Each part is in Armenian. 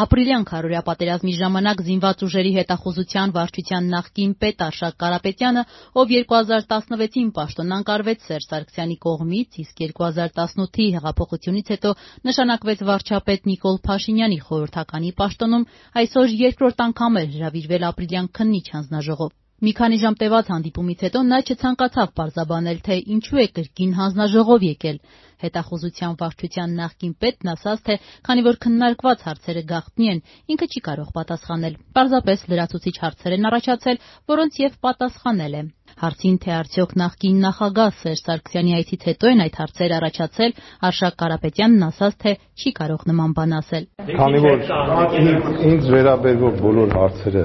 Ապրիլյան քարորյա պատերազմի ժամանակ զինված ուժերի հետախուզության վարչության նախկին պետ Արշակ Կարապետյանը, ով 2016-ին պաշտոնանկ արվեց Սերժ Սարգսյանի կողմից, իսկ 2018-ի հեղափոխությունից հետո նշանակվեց վարչապետ Նիկոլ Փաշինյանի խորհրդականի պաշտոնում, այսօր երկրորդ անգամ էր հրավիրվել ապրիլյան քննիչ հանձնաժողով։ Մի քանի ժամ տևած հանդիպումից հետո նա չցանկացավ պարզաբանել, թե ինչու է կրկին հանձնաժողով եկել։ Հետախուզության վարչության նախկին պետն ասաց, թե քանի որ քննարկված հարցերը գաղտնի են, ինքը չի կարող պատասխանել։ Պարզապես լրացուցիչ հարցեր են առաջացել, որոնց եւ պատասխանել է։ Հարցին, թե արդյոք նախկին նախագահ Սերժ Սարգսյանի այցից հետո են այդ հարցերը առաջացել, Արշակ Կարապետյանն ասաց, թե չի կարող նման բան ասել։ Քանի որ ինձ վերաբերող բոլոր հարցերը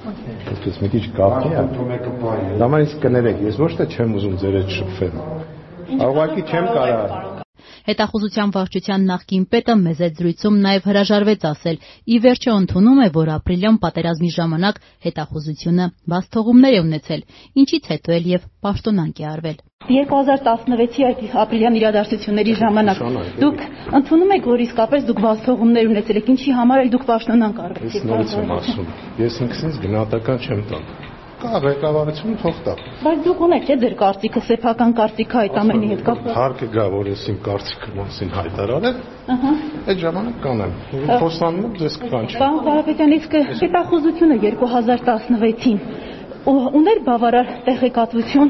Ես մի քիչ գաղտնի եմ, դամանից կներեք, ես ոչ թե չեմ ուզում ձեր հետ շփվել, ուղղակի չեմ կարող։ Հետախուզության վարչության նախկին պետը մեծ զրույցում նաև հրաժարվեց ասել, ի վերջո ընդունում է, որ ապրիլյան պատերազմի ժամանակ հետախուզությունը բաց թողումներ է ունեցել, ինչից հետո էլ եւ պաշտոնանկ է արվել։ 2016-ի այդ ապրիլյան իրադարձությունների ժամանակ դուք ընդունում եք, որ իսկապես դուք բաց թողումներ ունեցել եք, ինչի համար էլ դուք պաշտոնանկ արվեցիք։ Ես նորից եմ ասում, ես ինքս գնահատական չեմ տալ։ Կա ղեկավարությունը թող տա։ Բայց դուք ունեք չէ ձեր կարծիքը, սեփական կարծիքը այդ ամենի հետ կապված։ Հարկ է գա, որ ես իմ կարծիքը մասին հայտարարել, այդ ժամանակ կանեմ։ Խոսանում եմ, ձեզ կկանչի։ Պարոն Կարապետյան, իսկ հետախուզությունը 2016-ին ուներ բավարար տեղեկատվություն,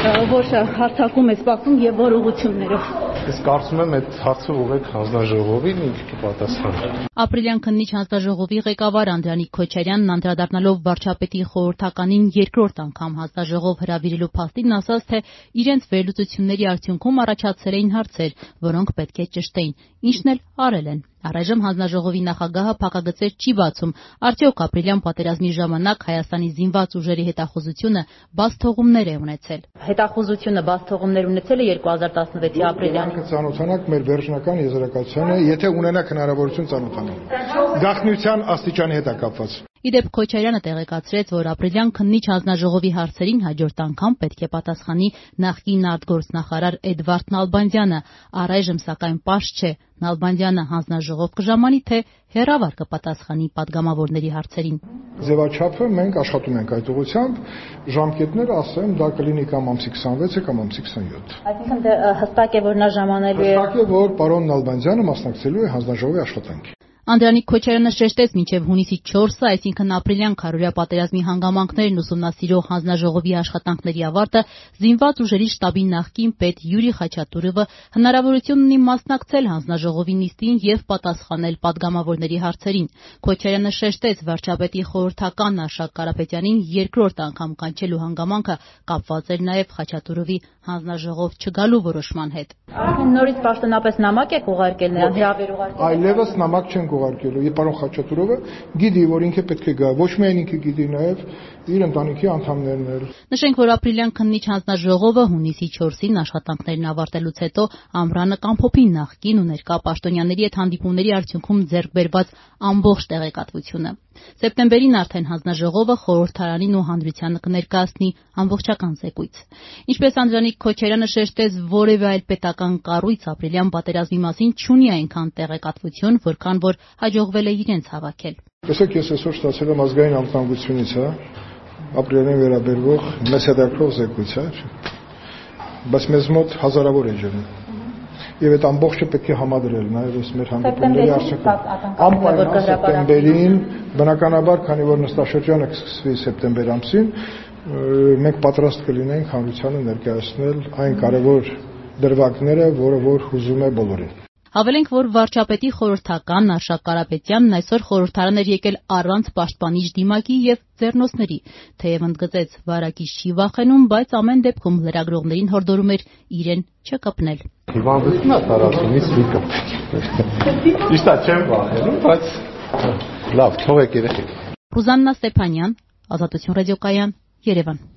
որ հարցակում է սպասում եւ որ ուղղություններով։ Ես կարծում եմ այդ հարցը ուղղեք հանձնաժողովին, ինքը կպատասխանի։ Ապրիլյան քննիչ հանձնաժողովի ղեկավար Անդրանիկ Քոչարյանն անդրադառնալով վարչապետի խորհրդականին երկրորդ անգամ հանձնաժողով հրավիրելու փաստին ասաց, թե իրենց վերլուծությունների արդյունքում առաջացել էին հարցեր, որոնք պետք է ճշտեին, ինչն էլ արել են։ Առայժմ հանձնաժողովի նախագահը փակագծեր չի բացում, արդյոք ապրիլյան պատերազմի ժամանակ Հայաստանի զինված ուժերի հետախուզությունը բաց թողումներ է ունեցել։ Հետախուզությունը բաց թողումներ ունեցել է 2016-ի ապրիլյան։ Ծանոթանանք մեր վերջնական եզրակացությանը, եթե ունենաք հնարավորություն ծանոթանալ։ Գաղտնիության աստիճանի հետ է կապված։ Իդեպ Քոչարյանը տեղեկացրեց, որ ապրիլյան քննիչ հանձնաժողովի հարցերին հաջորդ անգամ պետք է պատասխանի նախկին արտգործնախարար Էդվարդ Նալբանդյանը, առայժմ սակայն պարզ չէ, Նալբանդյանը հանձնաժողով կժամանի, թե հեռավար կպատասխանի պատգամավորների հարցերին։ Ձևաչափը մենք աշխատում ենք այդ ուղղությամբ, ժամկետները ասեմ, դա կլինի կամ ամսի 26-ը կամ ամսի 27։ Այսինքն հստակ է, որ նա ժամանելու է։ Հստակ է, որ պարոն Նալբանդյանը մասնակցելու է հանձնաժողովի աշխատանքին։ Անդրանիկ Քոչարյանը շեշտեց մինչև հունիսի 4-ը, այսինքն ապրիլյան քարորյա պատերազմի հանգամանքներն ուսումնասիրող հանձնաժողովի աշխատանքների ավարտը զինված ուժերի շտաբի նախկին պետ Յուրի Խաչատուրովը հնարավորություն ունի մասնակցել հանձնաժողովի նիստին եւ պատասխանել պատգամավորների հարցերին։ Քոչարյանը շեշտեց վարչապետի խորհրդական Արշակ Կարապետյանին երկրորդ անգամ կանչելու հանգամանքը կապված էր նաեւ Խաչատուրովի հանձնաժողով չգալու որոշման հետ։ Նորից պաշտոնապես նամակ եք ուղարկել նրան հրավեր ուղարկել։ Այլևս նամակ չենք ուղարկելու։ Պարոն Խաչատուրովը գիտի, որ ինքը պետք է գա, ոչ միայն ինքը գիտի, նաև իր ընտանիքի անդամներն էլ։ Նշենք, որ ապրիլյան քննիչ հանձնաժողովը հունիսի 4-ին աշխատանքներն ավարտելուց հետո ամռանը կամփոփի նախկին ու ներկա պաշտոնյաների հետ հանդիպումների արդյունքում ձեռք բերված ամբողջ տեղեկատվությունը։ Սեպտեմբերին արդեն հանձնաժողովը խորհրդարանին ու հանրությանը կներկայացնի ամբողջական զեկույց։ Ինչպես Անդրանիկ Քոչարյանը շեշտեց, որևէ այլ պետական կառույց ապրիլյան պատերազմի մասին չունի այնքան տեղեկատվություն, որքան որ հաջողվել է իրենց հավաքել։ Տեսեք, ես այսօր ստացել եմ ազգային անվտանգությունից, ապրիլին վերաբերող մեծ հետաքրքրող զեկույց, բայց մեզ մոտ հազարավոր է ջրում։ Եվ այդ ամբողջը պետք է համադրել, նաև այս մեր հանդիպումների արդյունքում։ Անպայման սեպտեմբերին, բնականաբար, քանի որ նստաշրջանը կսկսվի սեպտեմբեր ամսին, մենք պատրաստ կլինենք հանրությանը ներկայացնել այն կարևոր դրվագները, որը որ հուզում է բոլորին։ Հավելենք, որ վարչապետի խորհրդական Արշակ Կարապետյանն այսօր խորհրդարան էր եկել առանց պաշտպանիչ դիմակի եւ ձեռնոցների, թեև ընդգծեց վարակիչ չի վախենում, բայց ամեն դեպքում լրագրողներին հորդորում էր իրեն չկպնել։ Հիվանդությունն է տարածումից մի կպեք։ Ճիշտ է, չեմ վախենում, բայց լավ, թողեք երեխեք։ Ռուզաննա Ստեփանյան, Ազատություն ռադիոկայան, Երևան։